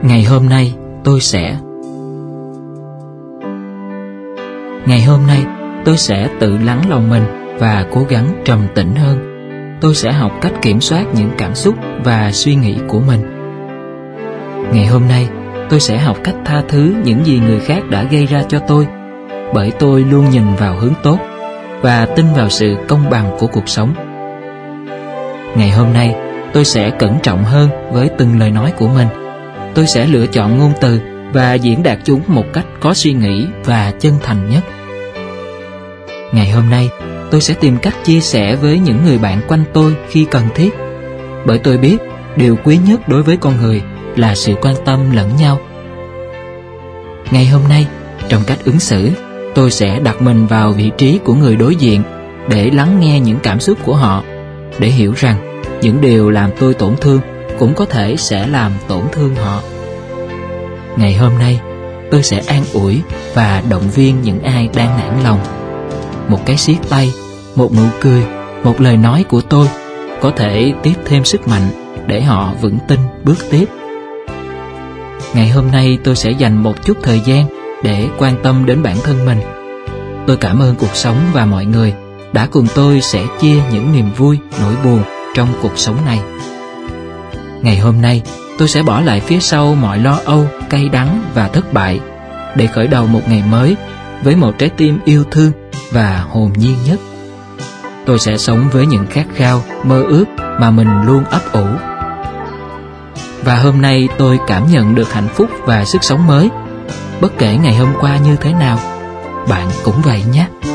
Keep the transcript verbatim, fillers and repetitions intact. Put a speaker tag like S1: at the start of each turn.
S1: Ngày hôm nay tôi sẽ Ngày hôm nay tôi sẽ tự lắng lòng mình và cố gắng trầm tĩnh hơn. Tôi sẽ học cách kiểm soát những cảm xúc và suy nghĩ của mình. Ngày hôm nay tôi sẽ học cách tha thứ những gì người khác đã gây ra cho tôi, bởi tôi luôn nhìn vào hướng tốt và tin vào sự công bằng của cuộc sống. Ngày hôm nay tôi sẽ cẩn trọng hơn với từng lời nói của mình. Tôi sẽ lựa chọn ngôn từ và diễn đạt chúng một cách có suy nghĩ và chân thành nhất. Ngày hôm nay tôi sẽ tìm cách chia sẻ với những người bạn quanh tôi khi cần thiết, bởi tôi biết điều quý nhất đối với con người là sự quan tâm lẫn nhau. Ngày hôm nay, trong cách ứng xử, tôi sẽ đặt mình vào vị trí của người đối diện để lắng nghe những cảm xúc của họ, để hiểu rằng những điều làm tôi tổn thương cũng có thể sẽ làm tổn thương họ. Ngày hôm nay, tôi sẽ an ủi và động viên những ai đang nản lòng. Một cái siết tay, một nụ cười, một lời nói của tôi có thể tiếp thêm sức mạnh để họ vững tin bước tiếp. Ngày hôm nay tôi sẽ dành một chút thời gian để quan tâm đến bản thân mình. Tôi cảm ơn cuộc sống và mọi người đã cùng tôi sẻ chia những niềm vui, nỗi buồn trong cuộc sống này. Ngày hôm nay tôi sẽ bỏ lại phía sau mọi lo âu, cay đắng và thất bại để khởi đầu một ngày mới với một trái tim yêu thương và hồn nhiên nhất. Tôi sẽ sống với những khát khao, mơ ước mà mình luôn ấp ủ. Và hôm nay tôi cảm nhận được hạnh phúc và sức sống mới. Bất kể ngày hôm qua như thế nào, bạn cũng vậy nhé.